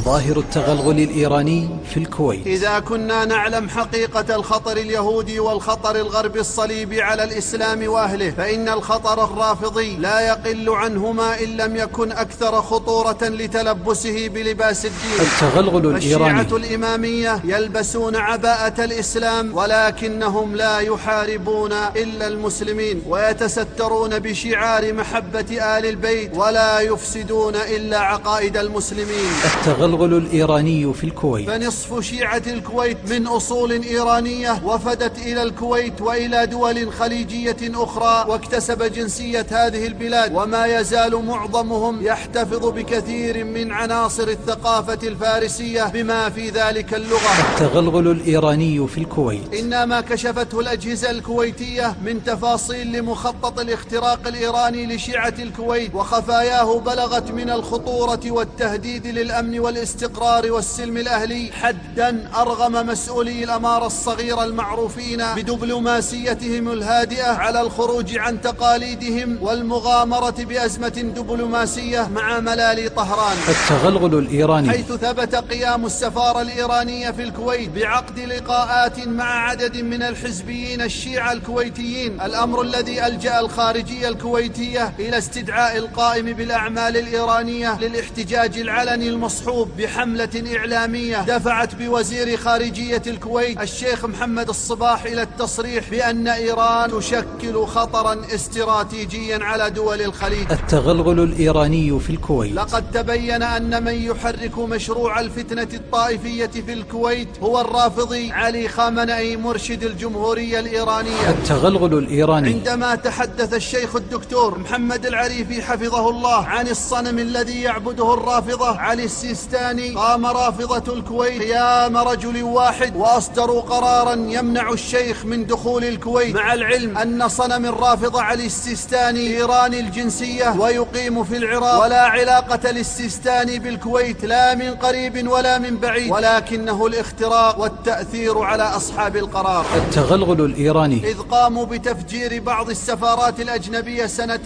مظاهر التغلغل الإيراني في الكويت. إذا كنا نعلم حقيقة الخطر اليهودي والخطر الغربي الصليبي على الإسلام وأهله، فإن الخطر الرافضي لا يقل عنهما إن لم يكن أكثر خطورة لتلبسه بلباس الدين. التغلغل الإيراني. الشيعة الإمامية يلبسون عباءة الإسلام ولكنهم لا يحاربون إلا المسلمين، ويتسترون بشعار محبة آل البيت ولا يفسدون إلا عقائد المسلمين. التغلغل الإيراني في الكويت. فنصف شيعة الكويت من أصول إيرانية وفدت إلى الكويت وإلى دول خليجية أخرى واكتسب جنسية هذه البلاد، وما يزال معظمهم يحتفظ بكثير من عناصر الثقافة الفارسية بما في ذلك اللغة. التغلغل الإيراني في الكويت. إن ما كشفته الأجهزة الكويتية من تفاصيل لمخطط الاختراق الإيراني لشيعة الكويت وخفاياه بلغت من الخطورة والتهديد للأمن والاستقرار والسلم الأهلي حدا أرغم مسؤولي الأمارة الصغيرة المعروفين بدبلوماسيتهم الهادئة على الخروج عن تقاليدهم والمغامرة بأزمة دبلوماسية مع ملالي طهران. التغلغل الإيراني. حيث ثبت قيام السفارة الإيرانية في الكويت بعقد لقاءات مع عدد من الحزبيين الشيعة الكويتيين، الأمر الذي ألجأ الخارجية الكويتية إلى استدعاء القائم بالأعمال الإيرانية للاحتجاج العلني المصحوب بحملة إعلامية دفعت بوزير خارجية الكويت الشيخ محمد الصباح إلى التصريح بأن إيران تشكل خطرا استراتيجيا على دول الخليج. التغلغل الإيراني في الكويت. لقد تبين أن من يحرك مشروع الفتنة الطائفية في الكويت هو الرافضي علي خامنئي مرشد الجمهورية الإيرانية. التغلغل الإيراني. عندما تحدث الشيخ الدكتور محمد العريفي حفظه الله عن الصنم الذي يعبده الرافضة علي السيستاني، قام رافضة الكويت قيام رجل واحد وأصدروا قرارا يمنع الشيخ من دخول الكويت، مع العلم أن صنم الرافضة علي السيستاني إيراني الجنسية ويقيم في العراق، ولا علاقة للسيستاني بالكويت لا من قريب ولا من بعيد، ولكنه الاختراق والتأثير على أصحاب القرار. التغلغل الإيراني. إذ قاموا بتفجير بعض السفارات الأجنبية سنة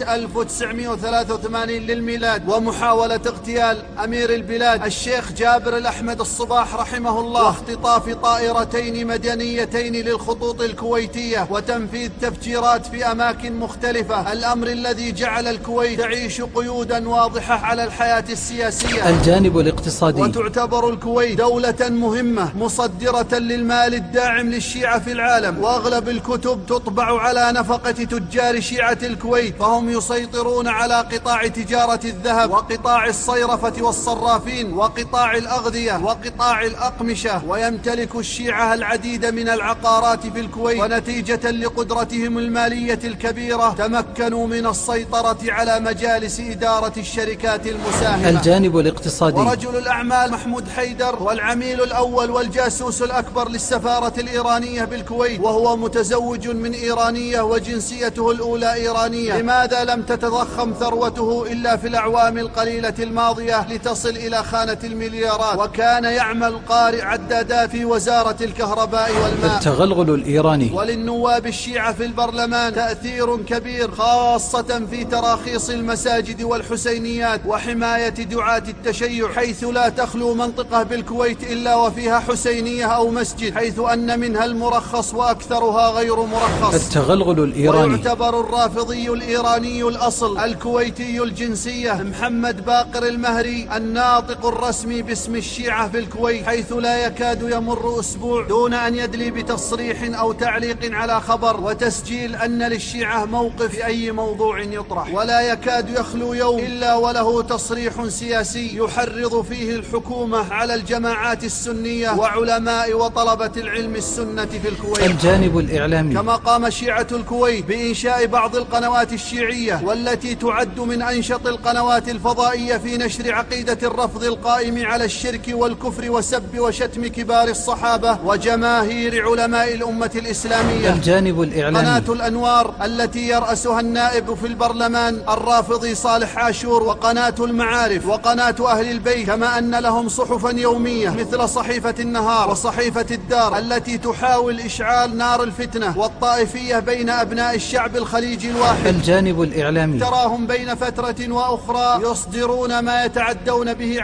1983 للميلاد ومحاولة اغتيال أمير البلاد الشيخ جابر الأحمد الصباح رحمه الله، واختطاف طائرتين مدنيتين للخطوط الكويتية وتنفيذ تفجيرات في أماكن مختلفة، الأمر الذي جعل الكويت تعيش قيودا واضحة على الحياة السياسية. الجانب الاقتصادي. وتعتبر الكويت دولة مهمة مصدرة للمال الداعم للشيعة في العالم، وأغلب الكتب تطبع على نفقة تجار شيعة الكويت، فهم يسيطرون على قطاع تجارة الذهب وقطاع الصيرفة والصرافين وقطاع الأغذية وقطاع الأقمشة، ويمتلك الشيعة العديد من العقارات في الكويت، ونتيجة لقدرتهم المالية الكبيرة تمكنوا من السيطرة على مجالس إدارة الشركات المساهمة. الجانب الاقتصادي. ورجل الأعمال محمود حيدر هو العميل الأول والجاسوس الأكبر للسفارة الإيرانية بالكويت، وهو متزوج من إيرانية وجنسيته الأولى إيرانية. لماذا لم تتضخم ثروته إلا في الأعوام القليلة الماضية لتصل إلى خانة المليارات؟ وكان يعمل قارئ عدادات في وزارة الكهرباء والماء. التغلغل الإيراني. وللنواب الشيعة في البرلمان تأثير كبير، خاصة في تراخيص المساجد والحسينيات وحماية دعاة التشيع، حيث لا تخلو منطقة بالكويت إلا وفيها حسينية أو مسجد، حيث أن منها المرخص وأكثرها غير مرخص. التغلغل الإيراني. ويعتبر الرافضي الإيراني الأصل الكويتي الجنسية محمد باقر المهري الناطق الرسمي باسم الشيعة في الكويت، حيث لا يكاد يمر أسبوع دون أن يدلي بتصريح أو تعليق على خبر وتسجيل أن للشيعة موقف في أي موضوع يطرح، ولا يكاد يخلو يوم إلا وله تصريح سياسي يحرض فيه الحكومة على الجماعات السنية وعلماء وطلبة العلم السنة في الكويت. الجانب الإعلامي. كما قام شيعة الكويت بإنشاء بعض القنوات الشيعية والتي تعد من أنشط القنوات الفضائية في نشر عقيدة الرفض القائم على الشرك والكفر وسب وشتم كبار الصحابة وجماهير علماء الأمة الإسلامية. الجانب الإعلامي. قناة الأنوار التي يرأسها النائب في البرلمان الرافضي صالح عاشور، وقناة المعارف، وقناة أهل البيت، كما أن لهم صحفا يومية مثل صحيفة النهار وصحيفة الدار التي تحاول إشعال نار الفتنة والطائفية بين أبناء الشعب الخليجي الواحد. الجانب الإعلامي. تراهم بين فترة وأخرى يصدرون ما يتعدون به على الصحابة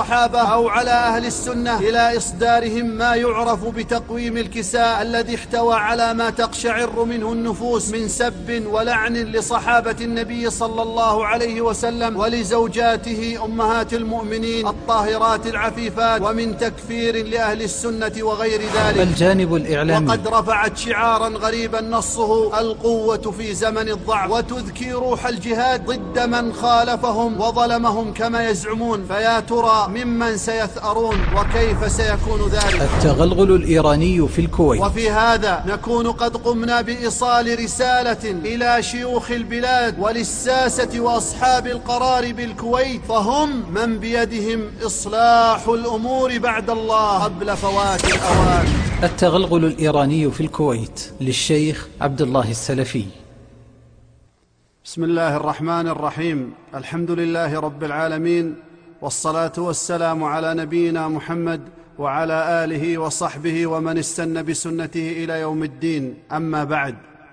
الصحابة أو على أهل السنة إلى إصدارهم ما يعرف بتقويم الكساء الذي احتوى على ما تقشعر منه النفوس من سب ولعن لصحابة النبي صلى الله عليه وسلم ولزوجاته أمهات المؤمنين الطاهرات العفيفات، ومن تكفير لأهل السنة وغير ذلك. الجانب الإعلامي. وقد رفعت شعارا غريبا نصه القوة في زمن الضعف، وتذكي روح الجهاد ضد من خالفهم وظلمهم كما يزعمون. فيا ترى ممن سيثأرون وكيف سيكون ذلك؟ التغلغل الإيراني في الكويت. وفي هذا نكون قد قمنا بإيصال رسالة إلى شيوخ البلاد وللساسة وأصحاب القرار بالكويت، فهم من بيدهم إصلاح الأمور بعد الله قبل فوات الأوان. التغلغل الإيراني في الكويت للشيخ عبد الله السلفي. بسم الله الرحمن الرحيم. الحمد لله رب العالمين، والصلاة والسلام على نبينا محمد وعلى آله وصحبه ومن استنى بسنته إلى يوم الدين. أما بعد،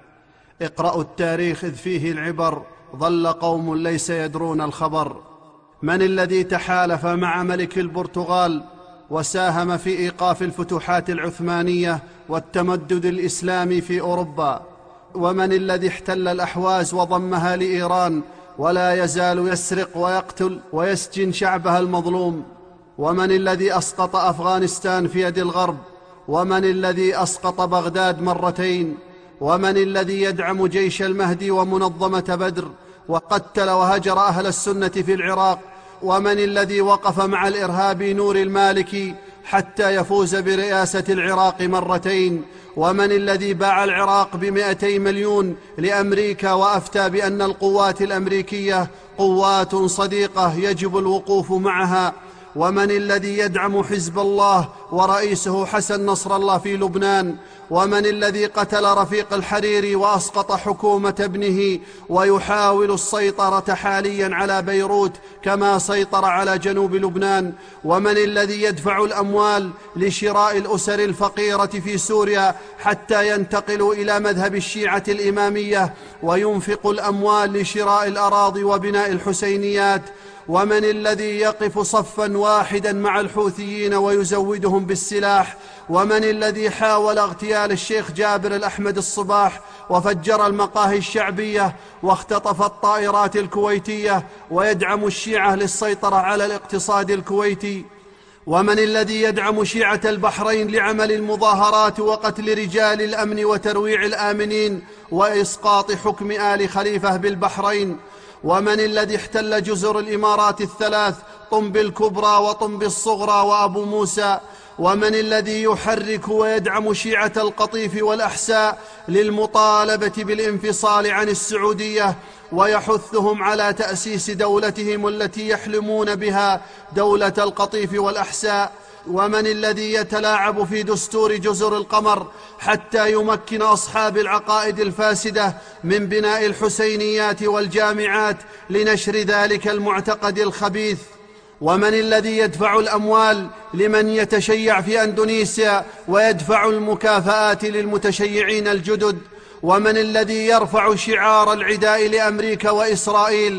اقرأوا التاريخ إذ فيه العبر، ظل قوم ليس يدرون الخبر. من الذي تحالف مع ملك البرتغال وساهم في إيقاف الفتوحات العثمانية والتمدد الإسلامي في أوروبا؟ ومن الذي احتل الأحواز وضمها لإيران ولا يزال يسرق ويقتل ويسجن شعبها المظلوم؟ ومن الذي أسقط أفغانستان في يد الغرب؟ ومن الذي أسقط بغداد مرتين؟ ومن الذي يدعم جيش المهدي ومنظمة بدر وقتل وهجر أهل السنة في العراق؟ ومن الذي وقف مع الإرهابي نور المالكي حتى يفوز برئاسة العراق مرتين؟ ومن الذي باع العراق ب200 مليون لأمريكا وأفتى بأن القوات الأمريكية قوات صديقة يجب الوقوف معها؟ ومن الذي يدعم حزب الله ورئيسه حسن نصر الله في لبنان؟ ومن الذي قتل رفيق الحريري وأسقط حكومة ابنه ويحاول السيطرة حاليا على بيروت كما سيطر على جنوب لبنان؟ ومن الذي يدفع الأموال لشراء الأسر الفقيرة في سوريا حتى ينتقلوا إلى مذهب الشيعة الإمامية وينفق الأموال لشراء الأراضي وبناء الحسينيات؟ ومن الذي يقف صفا واحدا مع الحوثيين ويزودهم بالسلاح؟ ومن الذي حاول اغتيال الشيخ جابر الأحمد الصباح وفجر المقاهي الشعبية واختطف الطائرات الكويتية ويدعم الشيعة للسيطرة على الاقتصاد الكويتي؟ ومن الذي يدعم شيعة البحرين لعمل المظاهرات وقتل رجال الأمن وترويع الآمنين وإسقاط حكم آل خليفة بالبحرين؟ ومن الذي احتل جزر الإمارات الثلاث، طنب الكبرى وطنب الصغرى وأبو موسى؟ ومن الذي يحرك ويدعم شيعة القطيف والأحساء للمطالبة بالانفصال عن السعودية ويحثهم على تأسيس دولتهم التي يحلمون بها، دولة القطيف والأحساء؟ ومن الذي يتلاعب في دستور جزر القمر حتى يمكن أصحاب العقائد الفاسدة من بناء الحسينيات والجامعات لنشر ذلك المعتقد الخبيث؟ ومن الذي يدفع الأموال لمن يتشيع في أندونيسيا ويدفع المكافآت للمتشيعين الجدد؟ ومن الذي يرفع شعار العداء لأمريكا وإسرائيل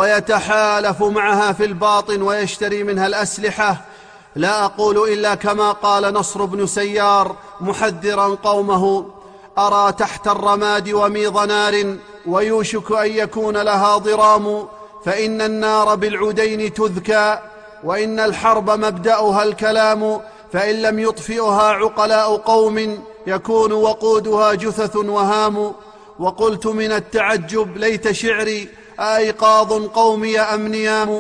ويتحالف معها في الباطن ويشتري منها الأسلحة؟ لا أقول إلا كما قال نصر بن سيار محذرا قومه: أرى تحت الرماد وميض نار ويوشك أن يكون لها ضرام، فإن النار بالعدين تذكى وإن الحرب مبدأها الكلام، فإن لم يطفئها عقلاء قوم يكون وقودها جثث وهام. وقلت من التعجب ليت شعري أيقاظ قومي أم نيام؟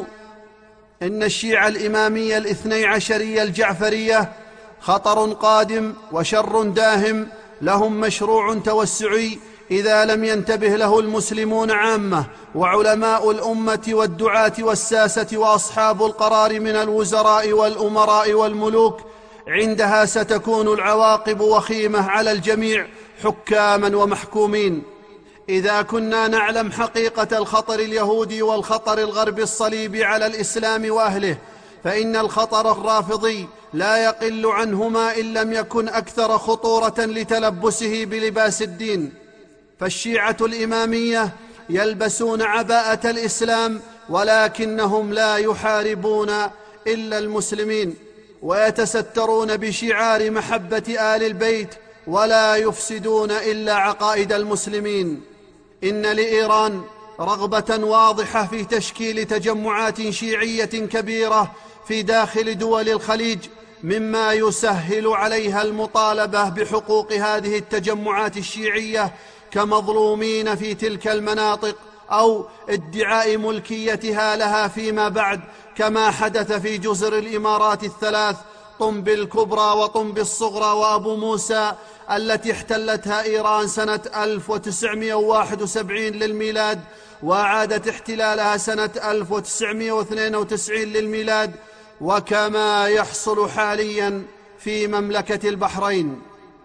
إن الشيعة الإمامية الاثني عشرية الجعفرية خطر قادم وشر داهم، لهم مشروع توسعي إذا لم ينتبه له المسلمون عامة وعلماء الأمة والدعاة والساسة وأصحاب القرار من الوزراء والأمراء والملوك. عندها ستكون العواقب وخيمة على الجميع حكاما ومحكومين. إذا كنا نعلم حقيقة الخطر اليهودي والخطر الغربي الصليبي على الإسلام وأهله، فإن الخطر الرافضي لا يقل عنهما إن لم يكن أكثر خطورة لتلبسه بلباس الدين. فالشيعة الإمامية يلبسون عباءة الإسلام ولكنهم لا يحاربون إلا المسلمين، ويتسترون بشعار محبة آل البيت ولا يفسدون إلا عقائد المسلمين. إن لإيران رغبة واضحة في تشكيل تجمعات شيعية كبيرة في داخل دول الخليج، مما يسهل عليها المطالبة بحقوق هذه التجمعات الشيعية كمظلومين في تلك المناطق، أو ادعاء ملكيتها لها فيما بعد، كما حدث في جزر الإمارات الثلاث، طنب الكبرى وطنب الصغرى وأبو موسى، التي احتلتها إيران سنة 1971 للميلاد، وأعادت احتلالها سنة 1992 للميلاد، وكما يحصل حاليا في مملكة البحرين.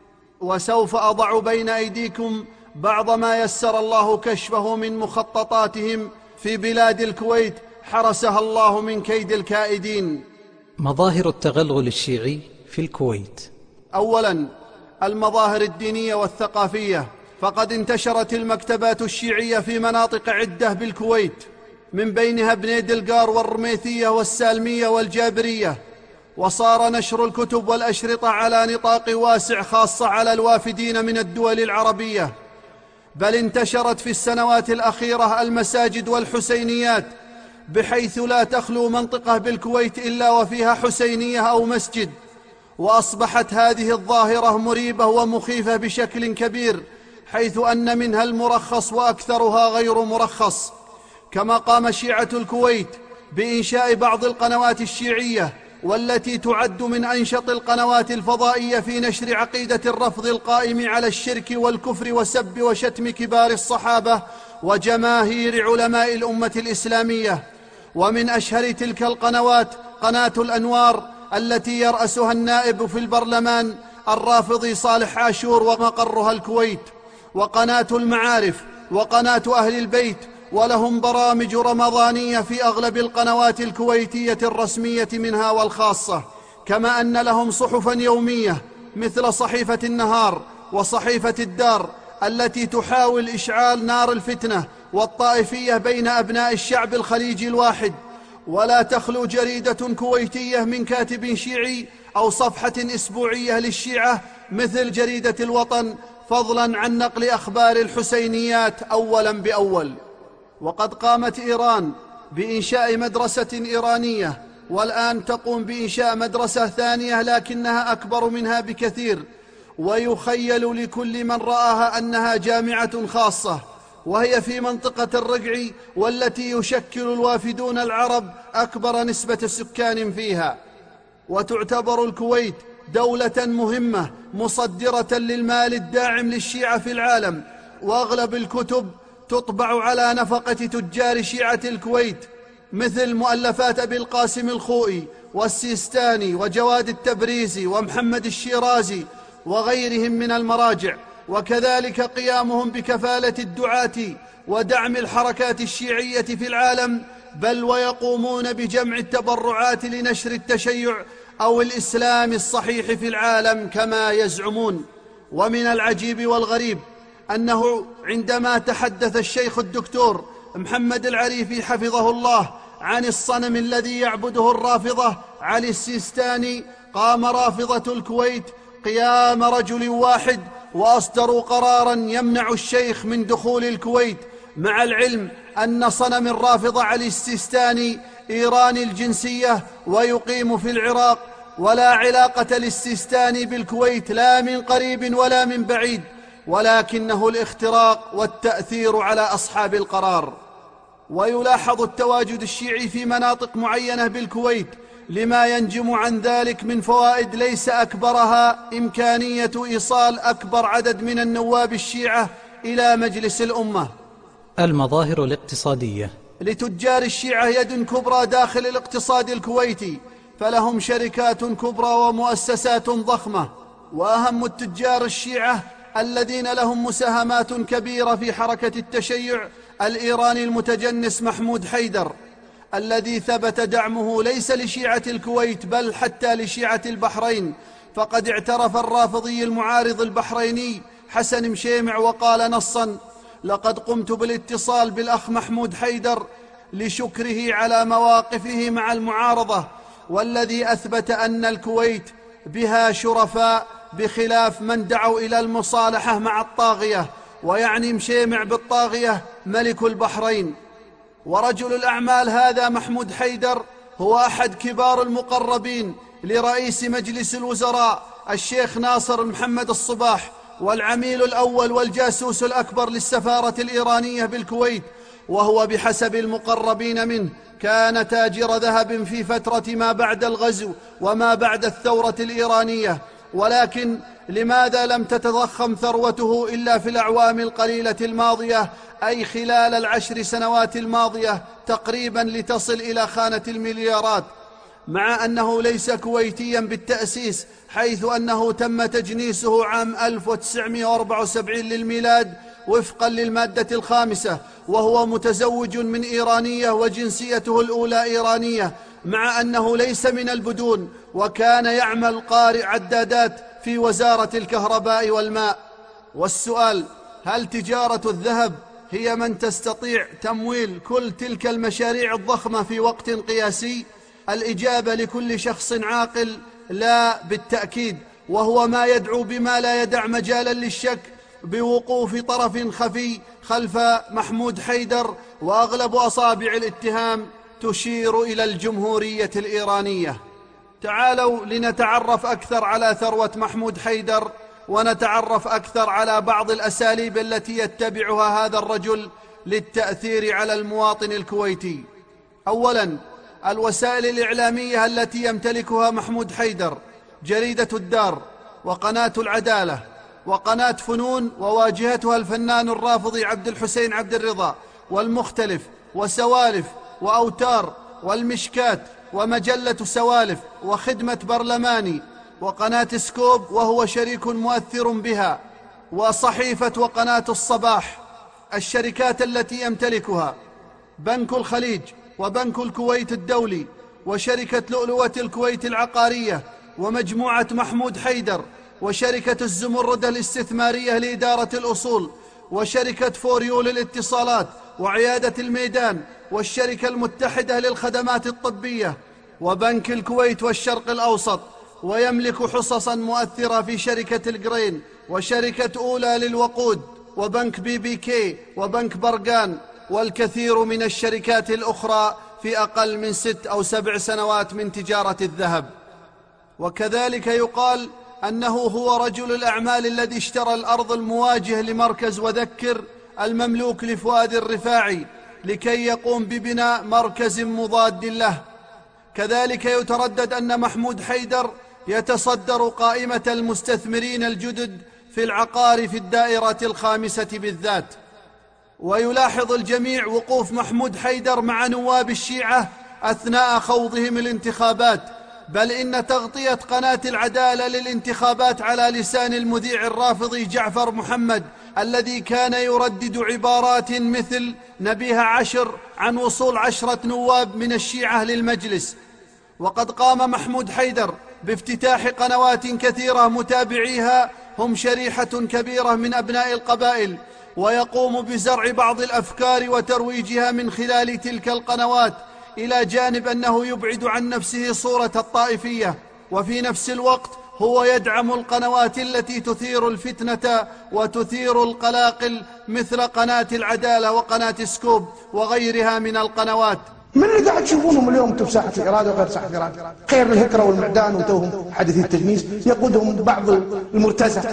وسوف أضع بين أيديكم بعض ما يسر الله كشفه من مخططاتهم في بلاد الكويت، حرسها الله من كيد الكائدين. مظاهر التغلغل الشيعي في الكويت. أولا، المظاهر الدينية والثقافية، فقد انتشرت المكتبات الشيعية في مناطق عدة بالكويت، من بينها بني دلقار والرميثية والسالمية والجابرية، وصار نشر الكتب والأشرطة على نطاق واسع، خاصة على الوافدين من الدول العربية. بل انتشرت في السنوات الأخيرة المساجد والحسينيات، بحيث لا تخلو منطقة بالكويت إلا وفيها حسينية أو مسجد. وأصبحت هذه الظاهرة مريبة ومخيفة بشكل كبير، حيث أن منها المرخص وأكثرها غير مرخص. كما قام شيعة الكويت بإنشاء بعض القنوات الشيعية، والتي تعد من أنشط القنوات الفضائية في نشر عقيدة الرفض القائم على الشرك والكفر وسب وشتم كبار الصحابة وجماهير علماء الأمة الإسلامية. ومن أشهر تلك القنوات قناة الأنوار، التي يرأسها النائب في البرلمان الرافضي صالح عاشور ومقرها الكويت، وقناة المعارف، وقناة أهل البيت، ولهم برامج رمضانية في أغلب القنوات الكويتية الرسمية منها والخاصة. كما أن لهم صحفا يومية مثل صحيفة النهار وصحيفة الدار، التي تحاول إشعال نار الفتنة والطائفية بين أبناء الشعب الخليجي الواحد. ولا تخلو جريدة كويتية من كاتب شيعي أو صفحة أسبوعية للشيعة مثل جريدة الوطن، فضلا عن نقل أخبار الحسينيات أولا بأول. وقد قامت إيران بإنشاء مدرسة إيرانية، والآن تقوم بإنشاء مدرسة ثانية لكنها أكبر منها بكثير، ويخيل لكل من رآها أنها جامعة خاصة، وهي في منطقة الرقع، والتي يشكل الوافدون العرب أكبر نسبة سكان فيها. وتعتبر الكويت دولة مهمة مصدرة للمال الداعم للشيعة في العالم، وأغلب الكتب تطبع على نفقة تجار شيعة الكويت، مثل مؤلفات أبي القاسم الخوئي والسيستاني وجواد التبريزي ومحمد الشيرازي وغيرهم من المراجع. وكذلك قيامهم بكفالة الدعاة ودعم الحركات الشيعية في العالم، بل ويقومون بجمع التبرعات لنشر التشيع أو الإسلام الصحيح في العالم كما يزعمون. ومن العجيب والغريب أنه عندما تحدث الشيخ الدكتور محمد العريفي حفظه الله عن الصنم الذي يعبده الرافضة علي السيستاني، قام رافضة الكويت قيام رجل واحد وأصدروا قرارا يمنع الشيخ من دخول الكويت، مع العلم أن صنم الرافضة علي السيستاني إيراني الجنسية ويقيم في العراق، ولا علاقة للسيستاني بالكويت لا من قريب ولا من بعيد، ولكنه الاختراق والتأثير على أصحاب القرار. ويلاحظ التواجد الشيعي في مناطق معينة بالكويت لما ينجم عن ذلك من فوائد ليس أكبرها إمكانية إيصال أكبر عدد من النواب الشيعة إلى مجلس الأمة. المظاهر الاقتصادية. لتجار الشيعة يد كبرى داخل الاقتصاد الكويتي، فلهم شركات كبرى ومؤسسات ضخمة، وأهم التجار الشيعة الذين لهم مساهمات كبيرة في حركة التشيع الإيراني المتجنس محمود حيدر، الذي ثبت دعمه ليس لشيعة الكويت بل حتى لشيعة البحرين. فقد اعترف الرافضي المعارض البحريني حسن مشيمع وقال نصا: لقد قمت بالاتصال بالأخ محمود حيدر لشكره على مواقفه مع المعارضة، والذي أثبت أن الكويت بها شرفاء بخلاف من دعوا إلى المصالحة مع الطاغية، ويعني مشيمع بالطاغية ملك البحرين. ورجل الأعمال هذا محمود حيدر هو أحد كبار المقربين لرئيس مجلس الوزراء الشيخ ناصر محمد الصباح، والعميل الأول والجاسوس الأكبر للسفارة الإيرانية بالكويت، وهو بحسب المقربين منه كان تاجر ذهب في فترة ما بعد الغزو وما بعد الثورة الإيرانية. ولكن لماذا لم تتضخم ثروته إلا في الأعوام القليلة الماضية، أي خلال ال10 سنوات الماضية تقريبا، لتصل إلى خانة المليارات، مع أنه ليس كويتيا بالتأسيس، حيث أنه تم تجنيسه عام 1974 للميلاد وفقا للمادة 5، وهو متزوج من إيرانية وجنسيته الأولى إيرانية، مع أنه ليس من البدون، وكان يعمل قارئ عدادات في وزارة الكهرباء والماء. والسؤال: هل تجارة الذهب هي من تستطيع تمويل كل تلك المشاريع الضخمة في وقت قياسي؟ الإجابة لكل شخص عاقل: لا بالتأكيد، وهو ما يدعو بما لا يدع مجالا للشك بوقوف طرف خفي خلف محمود حيدر، وأغلب أصابع الاتهام تشير إلى الجمهورية الإيرانية. تعالوا لنتعرف أكثر على ثروة محمود حيدر، ونتعرف أكثر على بعض الأساليب التي يتبعها هذا الرجل للتأثير على المواطن الكويتي. أولاً، الوسائل الإعلامية التي يمتلكها محمود حيدر: جريدة الدار، وقناة العدالة، وقناة فنون وواجهتها الفنان الرافضي عبد الحسين عبد الرضا، والمختلف، وسوالف، وأوتار، والمشكات، ومجلة سوالف، وخدمة برلماني، وقناة سكوب وهو شريك مؤثر بها، وصحيفة وقناة الصباح. الشركات التي يمتلكها: بنك الخليج، وبنك الكويت الدولي، وشركة لؤلؤة الكويت العقارية، ومجموعة محمود حيدر، وشركة الزمرد الاستثمارية لإدارة الأصول، وشركة فوريو للاتصالات وعيادة الميدان، والشركة المتحدة للخدمات الطبية، وبنك الكويت والشرق الأوسط. ويملك حصصا مؤثرة في شركة الجرين، وشركة أولى للوقود، وبنك BBK، وبنك برقان، والكثير من الشركات الأخرى في أقل من 6 أو 7 سنوات من تجارة الذهب. وكذلك يقال أنه هو رجل الأعمال الذي اشترى الأرض المواجه لمركز وذكر المملوك لفؤاد الرفاعي لكي يقوم ببناء مركز مضاد له. كذلك يتردد أن محمود حيدر يتصدر قائمة المستثمرين الجدد في العقار في الدائرة 5 بالذات. ويلاحظ الجميع وقوف محمود حيدر مع نواب الشيعة أثناء خوضهم الانتخابات، بل إن تغطية قناة العدالة للانتخابات على لسان المذيع الرافضي جعفر محمد الذي كان يردد عبارات مثل نبيها 10 عن وصول 10 نواب من الشيعة للمجلس. وقد قام محمود حيدر بافتتاح قنوات كثيرة متابعيها هم شريحة كبيرة من أبناء القبائل، ويقوم بزرع بعض الأفكار وترويجها من خلال تلك القنوات، إلى جانب أنه يبعد عن نفسه صورة الطائفية. وفي نفس الوقت هو يدعم القنوات التي تثير الفتنة وتثير القلاقل مثل قناة العدالة وقناة سكوب وغيرها من القنوات. من اللي قاعد تشوفونهم اليوم انتم بساحة الإرادة وغير ساحة الإرادة؟ خير الهكرة والمعدان وتوهم حديثي التجنيس يقودهم بعض المرتزة.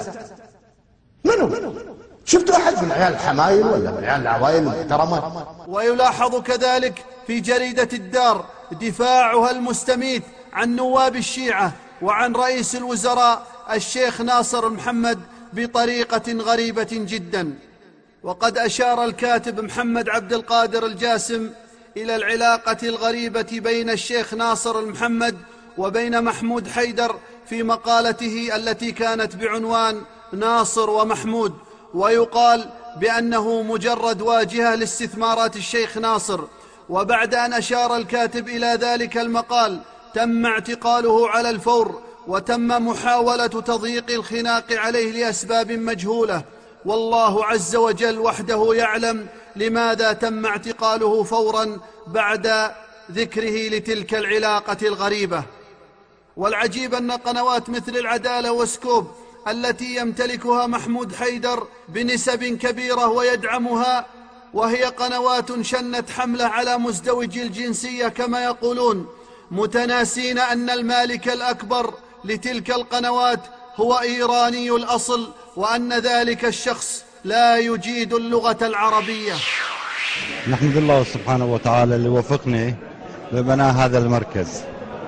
منهم؟ شفتوا أحد من عيال الحمايل ولا من عيال العوائل المحترمة؟ ويلاحظ كذلك في جريدة الدار دفاعها المستميت عن نواب الشيعة وعن رئيس الوزراء الشيخ ناصر محمد بطريقة غريبة جدا. وقد أشار الكاتب محمد عبد القادر الجاسم إلى العلاقة الغريبة بين الشيخ ناصر محمد وبين محمود حيدر في مقالته التي كانت بعنوان ناصر ومحمود، ويقال بأنه مجرد واجهة لاستثمارات الشيخ ناصر. وبعد أن أشار الكاتب إلى ذلك المقال تم اعتقاله على الفور، وتم محاولة تضييق الخناق عليه لأسباب مجهولة، والله عز وجل وحده يعلم لماذا تم اعتقاله فورا بعد ذكره لتلك العلاقة الغريبة. والعجيب أن قنوات مثل العدالة وسكوب التي يمتلكها محمود حيدر بنسب كبيرة ويدعمها، وهي قنوات شنت حملة على مزدوج الجنسية كما يقولون، متناسين أن المالك الأكبر لتلك القنوات هو إيراني الأصل، وأن ذلك الشخص لا يجيد اللغة العربية. نحمد الله سبحانه وتعالى اللي وفقني ببناء هذا المركز.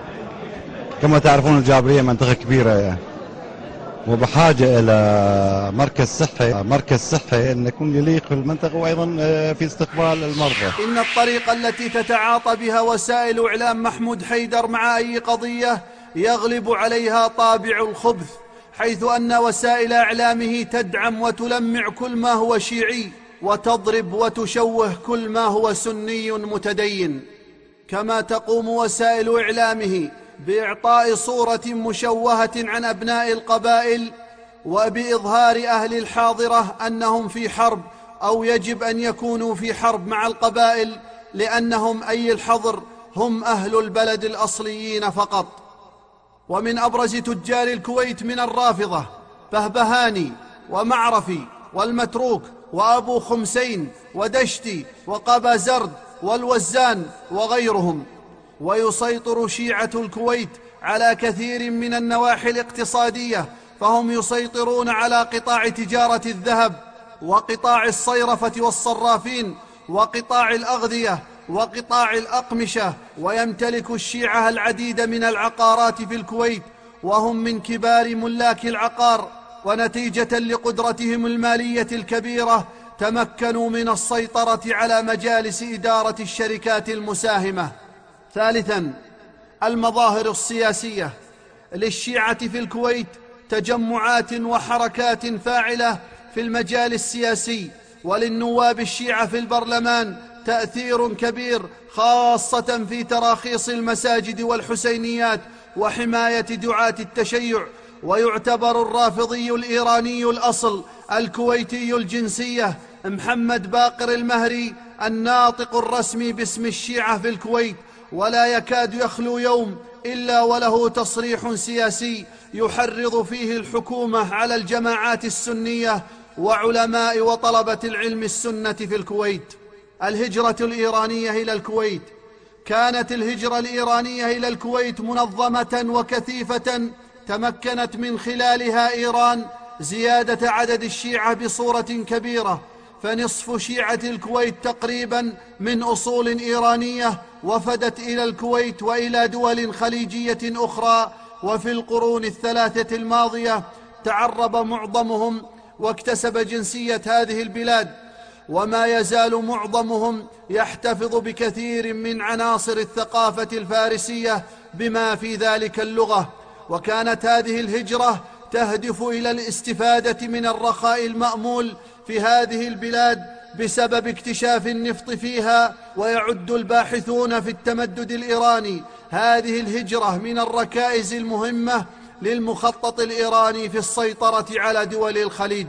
كما تعرفون الجابرية منطقة كبيرة وبحاجة إلى مركز صحي أن يكون يليق في المنطقة، وأيضا في استقبال المرضى. إن الطريقة التي تتعاطى بها وسائل إعلام محمود حيدر مع أي قضية يغلب عليها طابع الخبث، حيث أن وسائل إعلامه تدعم وتلمع كل ما هو شيعي، وتضرب وتشوه كل ما هو سني متدين. كما تقوم وسائل إعلامه بإعطاء صورة مشوهة عن أبناء القبائل، وبإظهار أهل الحاضرة أنهم في حرب أو يجب أن يكونوا في حرب مع القبائل، لأنهم أي الحظر هم أهل البلد الأصليين فقط. ومن أبرز تجار الكويت من الرافضة بهبهاني ومعرفي والمتروك وأبو خمسين ودشتي وقبا زرد والوزان وغيرهم. ويسيطر شيعة الكويت على كثير من النواحي الاقتصادية، فهم يسيطرون على قطاع تجارة الذهب، وقطاع الصيرفة والصرافين، وقطاع الأغذية، وقطاع الأقمشة. ويمتلك الشيعة العديد من العقارات في الكويت، وهم من كبار ملاك العقار، ونتيجة لقدرتهم المالية الكبيرة تمكنوا من السيطرة على مجالس إدارة الشركات المساهمة. ثالثا، المظاهر السياسية. للشيعة في الكويت تجمعات وحركات فاعلة في المجال السياسي، وللنواب الشيعة في البرلمان تأثير كبير، خاصة في تراخيص المساجد والحسينيات وحماية دعاة التشيع. ويعتبر الرافضي الإيراني الأصل الكويتي الجنسية محمد باقر المهري الناطق الرسمي باسم الشيعة في الكويت، ولا يكاد يخلو يوم إلا وله تصريح سياسي يحرض فيه الحكومة على الجماعات السنية وعلماء وطلبة العلم السنة في الكويت. الهجرة الإيرانية إلى الكويت. كانت الهجرة الإيرانية إلى الكويت منظمة وكثيفة، تمكنت من خلالها إيران زيادة عدد الشيعة بصورة كبيرة، فنصف شيعة الكويت تقريبا من أصول إيرانية وفدت إلى الكويت وإلى دول خليجية أخرى. وفي القرون الثلاثة الماضية تعرب معظمهم واكتسب جنسية هذه البلاد، وما يزال معظمهم يحتفظ بكثير من عناصر الثقافة الفارسية بما في ذلك اللغة. وكانت هذه الهجرة تهدف إلى الاستفادة من الرخاء المأمول في هذه البلاد بسبب اكتشاف النفط فيها. ويعد الباحثون في التمدد الإيراني هذه الهجرة من الركائز المهمة للمخطط الإيراني في السيطرة على دول الخليج.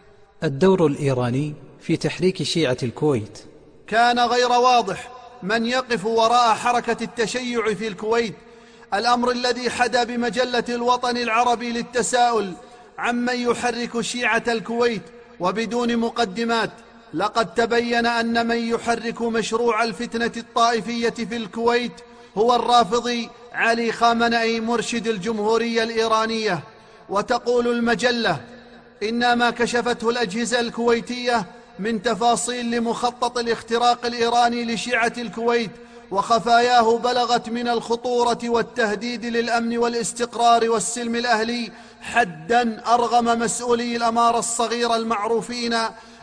الدور الإيراني في تحريك شيعة الكويت. كان غير واضح من يقف وراء حركة التشيع في الكويت، الأمر الذي حدا بمجلة الوطن العربي للتساؤل عمن يحرك شيعة الكويت. وبدون مقدمات، لقد تبين أن من يحرك مشروع الفتنة الطائفية في الكويت هو الرافضي علي خامنئي مرشد الجمهورية الإيرانية. وتقول المجلة إن ما كشفته الأجهزة الكويتية من تفاصيل لمخطط الاختراق الإيراني لشيعة الكويت وخفاياه بلغت من الخطورة والتهديد للأمن والاستقرار والسلم الأهلي حداً أرغم مسؤولي الأمارة الصغيرة المعروفين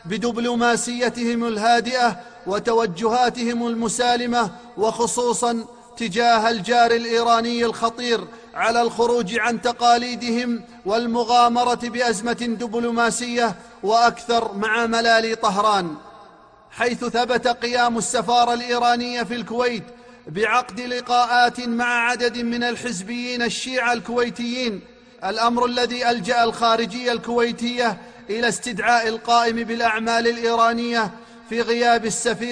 بدبلوماسيتهم الهادئة وتوجهاتهم المسالمة، وخصوصاً تجاه الجار الإيراني الخطير على الخروج عن تقاليدهم والمغامرة بأزمة دبلوماسية، وأكثر مع ملالي طهران، حيث ثبت قيام السفارة الإيرانية في الكويت بعقد لقاءات مع عدد من الحزبيين الشيعة الكويتيين، الأمر الذي ألجأ الخارجية الكويتية إلى استدعاء القائم بالأعمال الإيرانية في غياب السفير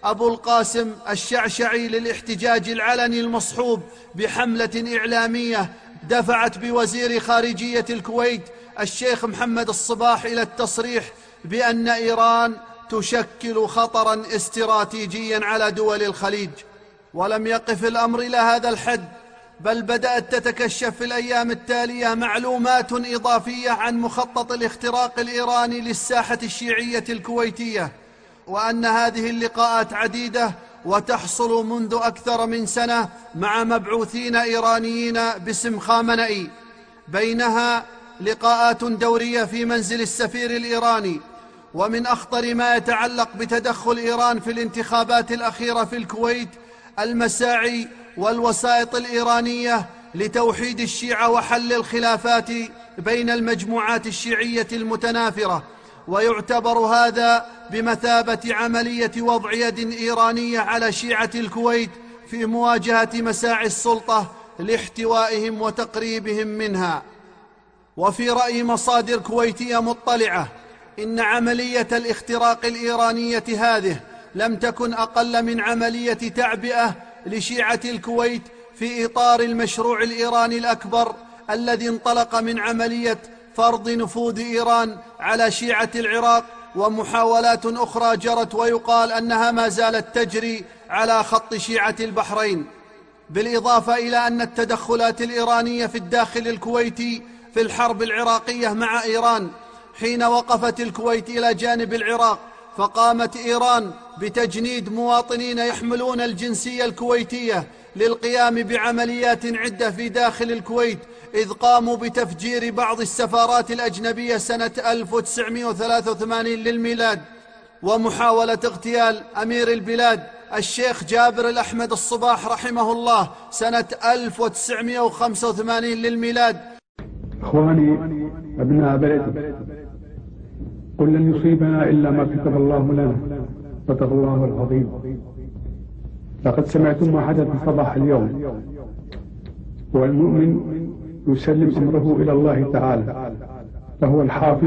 أبو القاسم الشعشعي للاحتجاج العلني المصحوب بحملة إعلامية دفعت بوزير خارجية الكويت الشيخ محمد الصباح إلى التصريح بأن إيران تشكل خطرا استراتيجيا على دول الخليج. ولم يقف الأمر إلى هذا الحد، بل بدأت تتكشف في الأيام التالية معلومات إضافية عن مخطط الاختراق الإيراني للساحة الشيعية الكويتية، وأن هذه اللقاءات عديدة وتحصل منذ أكثر من سنة مع مبعوثين إيرانيين باسم خامنئي، بينها لقاءات دورية في منزل السفير الإيراني. ومن أخطر ما يتعلق بتدخل إيران في الانتخابات الأخيرة في الكويت المساعي والوسائط الإيرانية لتوحيد الشيعة وحل الخلافات بين المجموعات الشيعية المتنافرة، ويعتبر هذا بمثابة عملية وضع يد إيرانية على شيعة الكويت في مواجهة مساعي السلطة لاحتوائهم وتقريبهم منها. وفي رأي مصادر كويتية مطلعة إن عملية الاختراق الإيرانية هذه لم تكن أقل من عملية تعبئة لشيعة الكويت في إطار المشروع الإيراني الأكبر الذي انطلق من عملية فرض نفوذ إيران على شيعة العراق، ومحاولات أخرى جرت ويقال أنها ما زالت تجري على خط شيعة البحرين. بالإضافة إلى أن التدخلات الإيرانية في الداخل الكويتي في الحرب العراقية مع إيران، حين وقفت الكويت إلى جانب العراق فقامت إيران بتجنيد مواطنين يحملون الجنسية الكويتية للقيام بعمليات عدة في داخل الكويت، إذ قاموا بتفجير بعض السفارات الأجنبية سنة 1983 للميلاد، ومحاولة اغتيال أمير البلاد الشيخ جابر الأحمد الصباح رحمه الله سنة 1985 للميلاد. إخواني أبناء بلدي، قل لن يصيبنا إلا ما كتب الله لنا، صدق الله العظيم. لقد سمعتم ما حدث صباح اليوم، والمؤمن يسلم أمره إلى الله تعالى، فهو الحافظ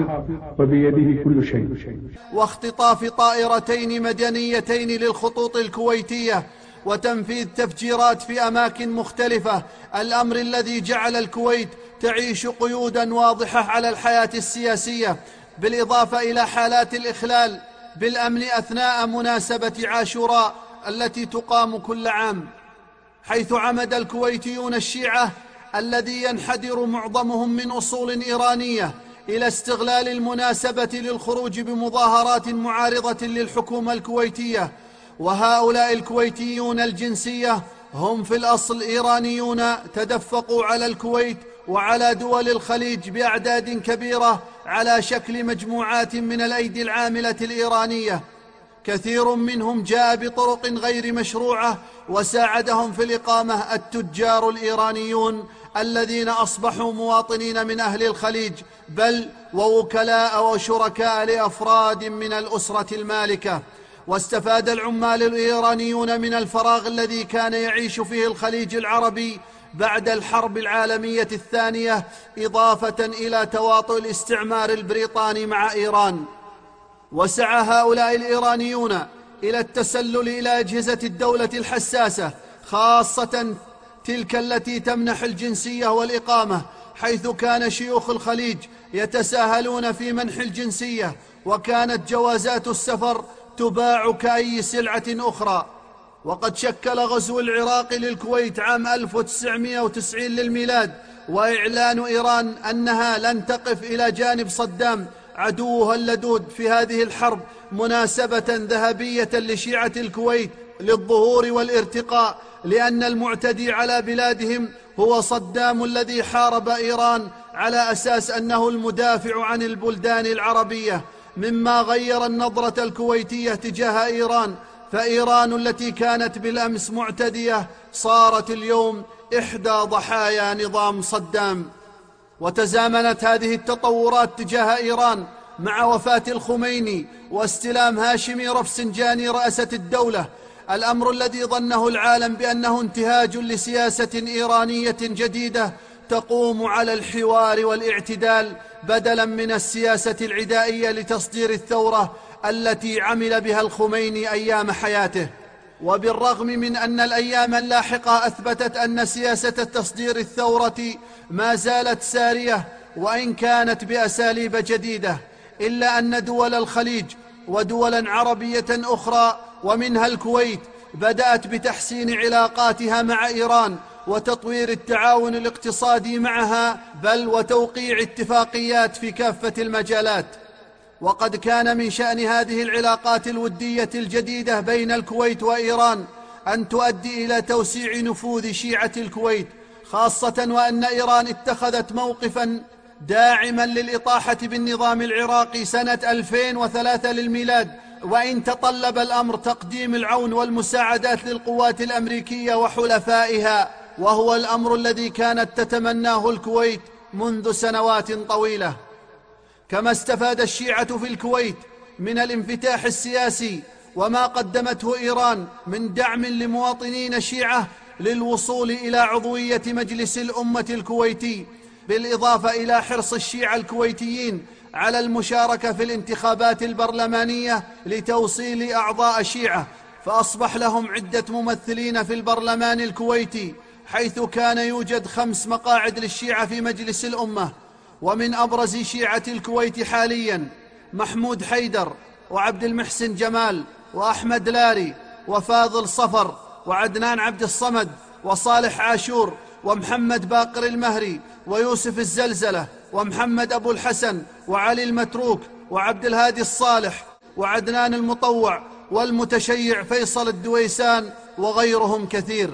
وبيده كل شيء. واختطاف طائرتين مدنيتين للخطوط الكويتية وتنفيذ تفجيرات في أماكن مختلفة، الأمر الذي جعل الكويت تعيش قيودا واضحة على الحياة السياسية، بالإضافة إلى حالات الإخلال بالأمن أثناء مناسبة عاشوراء التي تقام كل عام، حيث عمد الكويتيون الشيعة الذي ينحدر معظمهم من أصول إيرانية إلى استغلال المناسبة للخروج بمظاهرات معارضة للحكومة الكويتية. وهؤلاء الكويتيون الجنسية هم في الأصل إيرانيون تدفقوا على الكويت وعلى دول الخليج بأعداد كبيرة على شكل مجموعات من الأيدي العاملة الإيرانية، كثير منهم جاء بطرق غير مشروعة وساعدهم في الإقامة التجار الإيرانيون الذين أصبحوا مواطنين من أهل الخليج، بل ووكلاء وشركاء لأفراد من الأسرة المالكة. واستفاد العمال الإيرانيون من الفراغ الذي كان يعيش فيه الخليج العربي بعد الحرب العالمية الثانية، إضافة إلى تواطؤ الاستعمار البريطاني مع إيران. وسعى هؤلاء الإيرانيون إلى التسلل إلى أجهزة الدولة الحساسة، خاصة تلك التي تمنح الجنسية والإقامة، حيث كان شيوخ الخليج يتساهلون في منح الجنسية، وكانت جوازات السفر تباع كأي سلعة أخرى. وقد شكل غزو العراق للكويت عام 1990 للميلاد وإعلان إيران أنها لن تقف إلى جانب صدام عدوها اللدود في هذه الحرب مناسبة ذهبية لشيعة الكويت للظهور والارتقاء، لأن المعتدي على بلادهم هو صدام الذي حارب إيران على أساس أنه المدافع عن البلدان العربية، مما غير النظرة الكويتية تجاه إيران. فإيران التي كانت بالأمس معتدية صارت اليوم إحدى ضحايا نظام صدام. وتزامنت هذه التطورات تجاه إيران مع وفاة الخميني واستلام هاشمي رفسنجاني رئاسة الدولة، الأمر الذي ظنه العالم بأنه انتهاج لسياسة إيرانية جديدة تقوم على الحوار والاعتدال بدلا من السياسة العدائية لتصدير الثورة التي عمل بها الخميني أيام حياته. وبالرغم من أن الأيام اللاحقة أثبتت أن سياسة تصدير الثورة ما زالت سارية وإن كانت بأساليب جديدة، إلا أن دول الخليج ودولا عربية أخرى ومنها الكويت بدأت بتحسين علاقاتها مع إيران وتطوير التعاون الاقتصادي معها، بل وتوقيع اتفاقيات في كافة المجالات. وقد كان من شأن هذه العلاقات الودية الجديدة بين الكويت وإيران أن تؤدي إلى توسيع نفوذ شيعة الكويت، خاصة وأن إيران اتخذت موقفا داعما للإطاحة بالنظام العراقي سنة 2003 للميلاد، وإن تطلب الأمر تقديم العون والمساعدات للقوات الأمريكية وحلفائها، وهو الأمر الذي كانت تتمناه الكويت منذ سنوات طويلة. كما استفاد الشيعة في الكويت من الانفتاح السياسي وما قدمته إيران من دعم لمواطنين شيعة للوصول إلى عضوية مجلس الأمة الكويتي، بالإضافة إلى حرص الشيعة الكويتيين على المشاركة في الانتخابات البرلمانية لتوصيل أعضاء شيعة، فأصبح لهم عدة ممثلين في البرلمان الكويتي، حيث كان يوجد 5 مقاعد للشيعة في مجلس الأمة. ومن أبرز شيعة الكويت حاليا محمود حيدر وعبد المحسن جمال وأحمد لاري وفاضل صفر وعدنان عبد الصمد وصالح عاشور ومحمد باقر المهري ويوسف الزلزلة ومحمد أبو الحسن وعلي المتروك وعبد الهادي الصالح وعدنان المطوع والمتشيع فيصل الدويسان وغيرهم كثير.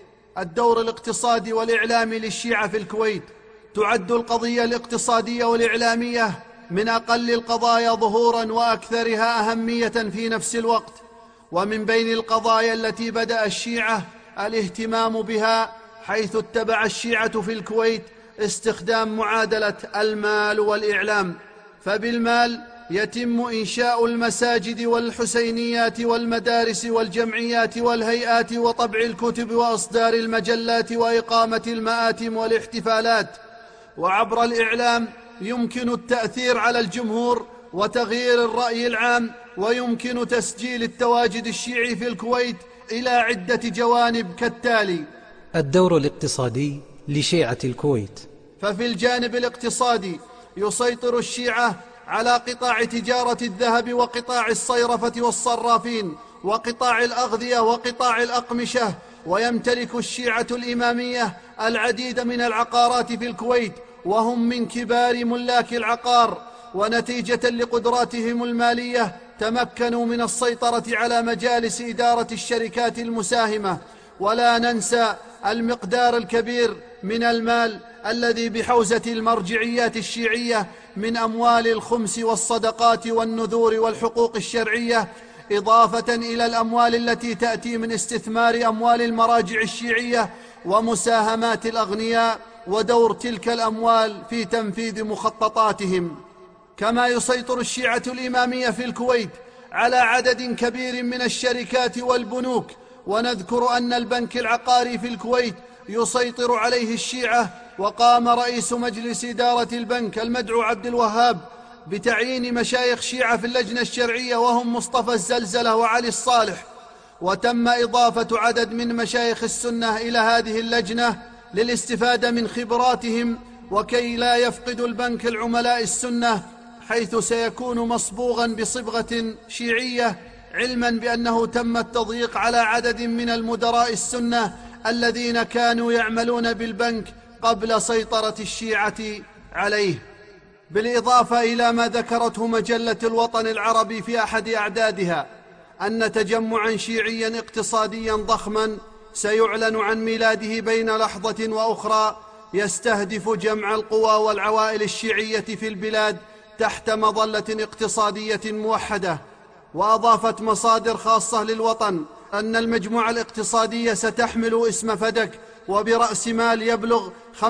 الدور الاقتصادي والإعلامي للشيعة في الكويت تعد القضية الاقتصادية والإعلامية من أقل القضايا ظهوراً وأكثرها أهمية في نفس الوقت. ومن بين القضايا التي بدأ الشيعة الاهتمام بها، حيث اتبع الشيعة في الكويت استخدام معادلة المال والإعلام، فبالمال يتم إنشاء المساجد والحسينيات والمدارس والجمعيات والهيئات وطبع الكتب وإصدار المجلات وإقامة المآتم والاحتفالات. وعبر الإعلام يمكن التأثير على الجمهور وتغيير الرأي العام، ويمكن تسجيل التواجد الشيعي في الكويت إلى عدة جوانب كالتالي: الدور الاقتصادي لشيعة الكويت. ففي الجانب الاقتصادي يسيطر الشيعة على قطاع تجارة الذهب وقطاع الصيرفة والصرافين وقطاع الأغذية وقطاع الأقمشة، ويمتلك الشيعة الإمامية العديد من العقارات في الكويت، وهم من كبار ملاك العقار، ونتيجة لقدراتهم المالية تمكنوا من السيطرة على مجالس إدارة الشركات المساهمة. ولا ننسى المقدار الكبير من المال الذي بحوزة المرجعيات الشيعية من أموال الخمس والصدقات والنذور والحقوق الشرعية، إضافة إلى الأموال التي تأتي من استثمار أموال المراجع الشيعية ومساهمات الأغنياء ودور تلك الأموال في تنفيذ مخططاتهم. كما يسيطر الشيعة الإمامية في الكويت على عدد كبير من الشركات والبنوك، ونذكر أن البنك العقاري في الكويت يسيطر عليه الشيعة، وقام رئيس مجلس إدارة البنك المدعو عبد الوهاب بتعيين مشايخ شيعة في اللجنة الشرعية، وهم مصطفى الزلزلة وعلي الصالح، وتم إضافة عدد من مشايخ السنة إلى هذه اللجنة للاستفادة من خبراتهم، وكي لا يفقد البنك العملاء السنة، حيث سيكون مصبوغا بصبغة شيعية، علما بأنه تم التضييق على عدد من المدراء السنة الذين كانوا يعملون بالبنك قبل سيطرة الشيعة عليه. بالإضافة إلى ما ذكرته مجلة الوطن العربي في أحد أعدادها أن تجمعا شيعيا اقتصاديا ضخما سيعلن عن ميلاده بين لحظة وأخرى، يستهدف جمع القوى والعوائل الشيعية في البلاد تحت مظلة اقتصادية موحدة. وأضافت مصادر خاصة للوطن أن المجموعة الاقتصادية ستحمل اسم فدك، وبرأس مال يبلغ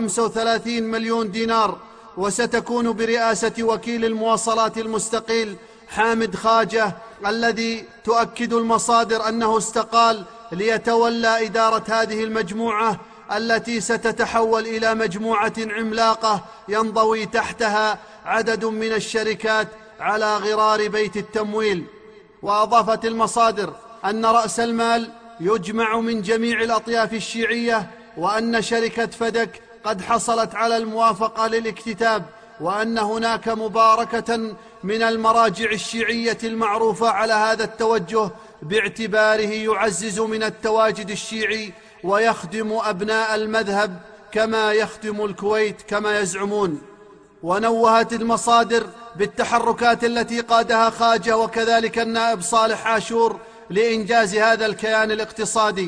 35 مليون دينار، وستكون برئاسة وكيل المواصلات المستقيل حامد خاجة، الذي تؤكد المصادر أنه استقال ليتولى إدارة هذه المجموعة التي ستتحول إلى مجموعة عملاقة ينضوي تحتها عدد من الشركات على غرار بيت التمويل. وأضافت المصادر أن رأس المال يجمع من جميع الأطياف الشيعية، وأن شركة فدك قد حصلت على الموافقة للاكتتاب، وأن هناك مباركة من المراجع الشيعية المعروفة على هذا التوجه باعتباره يعزز من التواجد الشيعي ويخدم أبناء المذهب كما يخدم الكويت كما يزعمون. ونوهت المصادر بالتحركات التي قادها خواجة وكذلك النائب صالح عاشور لإنجاز هذا الكيان الاقتصادي.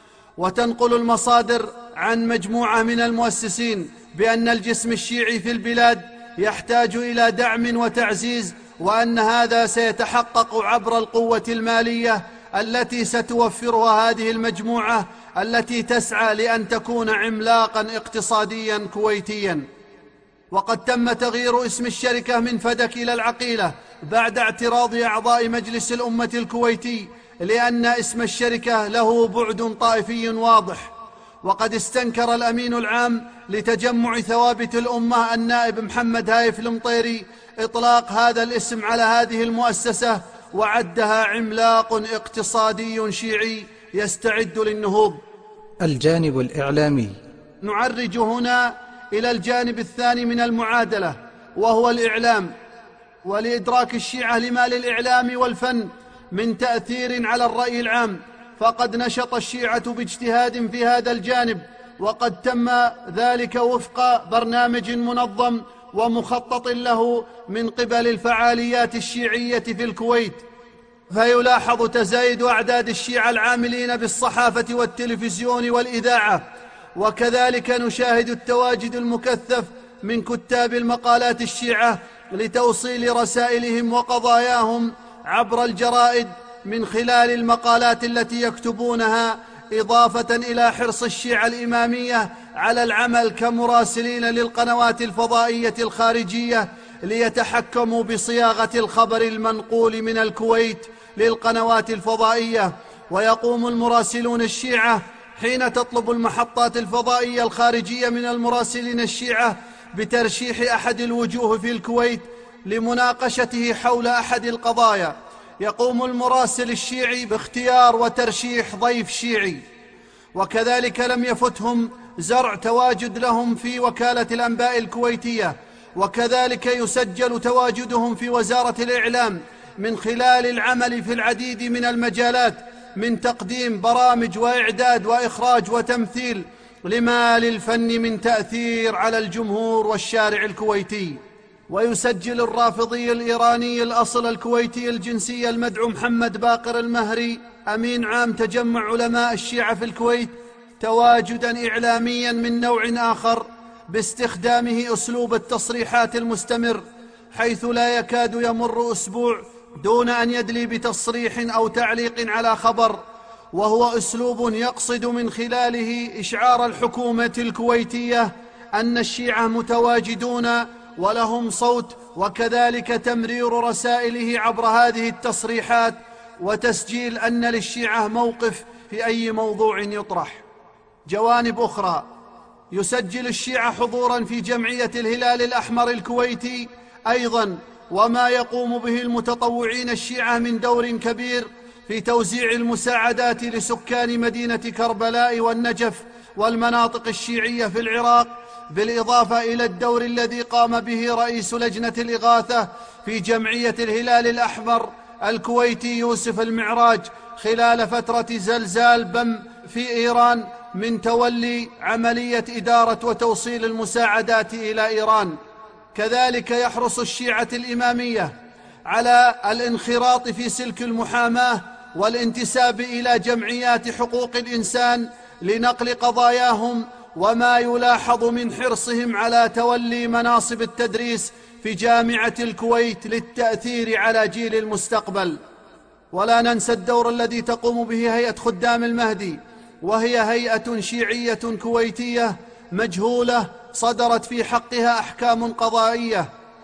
وتنقل المصادر عن مجموعة من المؤسسين بأن الجسم الشيعي في البلاد يحتاج إلى دعم وتعزيز، وأن هذا سيتحقق عبر القوة المالية التي ستوفرها هذه المجموعة التي تسعى لأن تكون عملاقا اقتصاديا كويتيا. وقد تم تغيير اسم الشركة من فدك إلى العقيلة بعد اعتراض أعضاء مجلس الأمة الكويتي، لأن اسم الشركة له بعد طائفي واضح. وقد استنكر الأمين العام لتجمع ثوابت الأمة النائب محمد هايف المطيري إطلاق هذا الاسم على هذه المؤسسة، وعدها عملاق اقتصادي شيعي يستعد للنهوض. الجانب الإعلامي. نعرج هنا إلى الجانب الثاني من المعادلة، وهو الإعلام، ولإدراك الشيعة لما للإعلام والفن من تأثير على الرأي العام. فقد نشط الشيعة باجتهاد في هذا الجانب، وقد تم ذلك وفق برنامج منظم ومخطط له من قبل الفعاليات الشيعية في الكويت. فيلاحظ تزايد أعداد الشيعة العاملين بالصحافة والتلفزيون والإذاعة، وكذلك نشاهد التواجد المكثف من كتاب المقالات الشيعة لتوصيل رسائلهم وقضاياهم عبر الجرائد من خلال المقالات التي يكتبونها، إضافة إلى حرص الشيعة الإمامية على العمل كمراسلين للقنوات الفضائية الخارجية ليتحكموا بصياغة الخبر المنقول من الكويت للقنوات الفضائية. ويقوم المراسلون الشيعة حين تطلب المحطات الفضائية الخارجية من المراسلين الشيعة بترشيح أحد الوجوه في الكويت لمناقشته حول أحد القضايا، يقوم المراسل الشيعي باختيار وترشيح ضيف شيعي. وكذلك لم يفتهم زرع تواجد لهم في وكالة الأنباء الكويتية، وكذلك يسجل تواجدهم في وزارة الإعلام من خلال العمل في العديد من المجالات، من تقديم برامج وإعداد وإخراج وتمثيل، لما للفن من تأثير على الجمهور والشارع الكويتي. ويسجل الرافضي الإيراني الأصل الكويتي الجنسية المدعو محمد باقر المهري أمين عام تجمع علماء الشيعة في الكويت تواجداً إعلامياً من نوع آخر باستخدامه أسلوب التصريحات المستمر، حيث لا يكاد يمر أسبوع دون أن يدلي بتصريح أو تعليق على خبر، وهو أسلوب يقصد من خلاله إشعار الحكومة الكويتية أن الشيعة متواجدون ولهم صوت، وكذلك تمرير رسائله عبر هذه التصريحات وتسجيل أن للشيعة موقف في أي موضوع يطرح. جوانب أخرى: يسجل الشيعة حضوراً في جمعية الهلال الأحمر الكويتي أيضاً، وما يقوم به المتطوعين الشيعة من دور كبير في توزيع المساعدات لسكان مدينة كربلاء والنجف والمناطق الشيعية في العراق، بالإضافة إلى الدور الذي قام به رئيس لجنة الإغاثة في جمعية الهلال الأحمر الكويتي يوسف المعراج خلال فترة زلزال بم في إيران، من تولي عملية إدارة وتوصيل المساعدات إلى إيران. كذلك يحرص الشيعة الإمامية على الانخراط في سلك المحاماة والانتساب إلى جمعيات حقوق الإنسان لنقل قضاياهم، وما يلاحظ من حرصهم على تولي مناصب التدريس في جامعة الكويت للتأثير على جيل المستقبل. ولا ننسى الدور الذي تقوم به هيئة خدام المهدي، وهي هيئة شيعية كويتية مجهولة صدرت في حقها أحكام قضائية،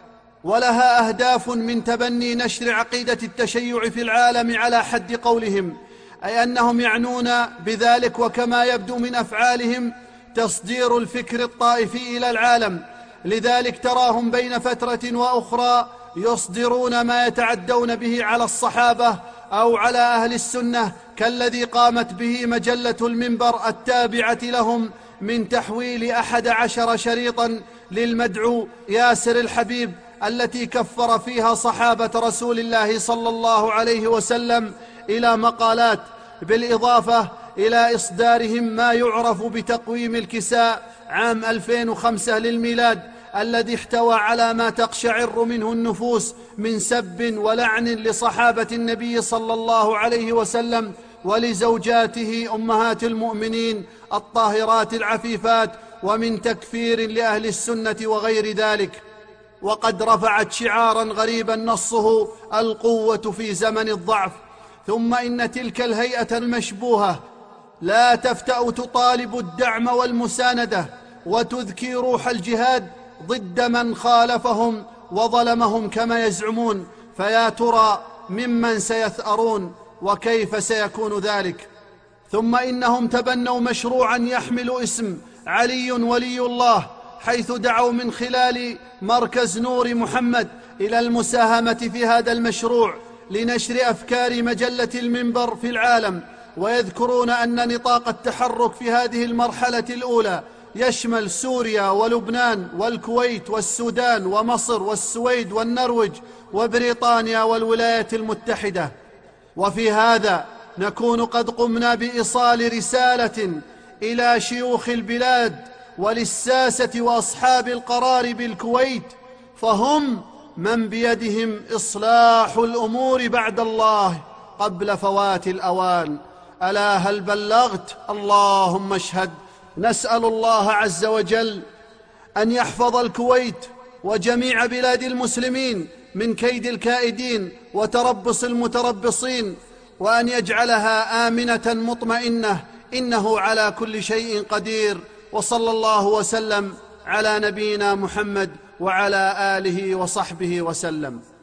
ولها أهداف من تبني نشر عقيدة التشيع في العالم على حد قولهم، أي أنهم يعنون بذلك، وكما يبدو من أفعالهم تصدير الفكر الطائفي إلى العالم. لذلك تراهم بين فترة وأخرى يصدرون ما يتعدون به على الصحابة أو على أهل السنة كالذي قامت به مجلة المنبر التابعة لهم من تحويل 11 شريطا للمدعو ياسر الحبيب التي كفر فيها صحابة رسول الله صلى الله عليه وسلم إلى مقالات، بالإضافة إلى إصدارهم ما يعرف بتقويم الكساء عام 2005 للميلاد، الذي احتوى على ما تقشعر منه النفوس من سب ولعن لصحابة النبي صلى الله عليه وسلم ولزوجاته أمهات المؤمنين الطاهرات العفيفات، ومن تكفير لأهل السنة وغير ذلك. وقد رفعت شعارا غريبا نصه القوة في زمن الضعف. ثم إن تلك الهيئة المشبوهة لا تفتأ تطالب الدعم والمساندة وتذكي روح الجهاد ضد من خالفهم وظلمهم كما يزعمون، فيا ترى ممن سيثأرون وكيف سيكون ذلك؟ ثم إنهم تبنوا مشروعا يحمل اسم علي ولي الله، حيث دعوا من خلال مركز نور محمد إلى المساهمة في هذا المشروع لنشر أفكار مجلة المنبر في العالم. ويذكرون أن نطاق التحرك في هذه المرحلة الأولى يشمل سوريا ولبنان والكويت والسودان ومصر والسويد والنرويج وبريطانيا والولايات المتحدة. وفي هذا نكون قد قمنا بإيصال رسالة إلى شيوخ البلاد وللساسة وأصحاب القرار بالكويت، فهم من بيدهم إصلاح الأمور بعد الله قبل فوات الأوان. ألا هل بلغت؟ اللهم اشهد. نسأل الله عز وجل أن يحفظ الكويت وجميع بلاد المسلمين من كيد الكائدين وتربص المتربصين، وأن يجعلها آمنة مطمئنة، إنه على كل شيء قدير. وصلى الله وسلم على نبينا محمد وعلى آله وصحبه وسلم.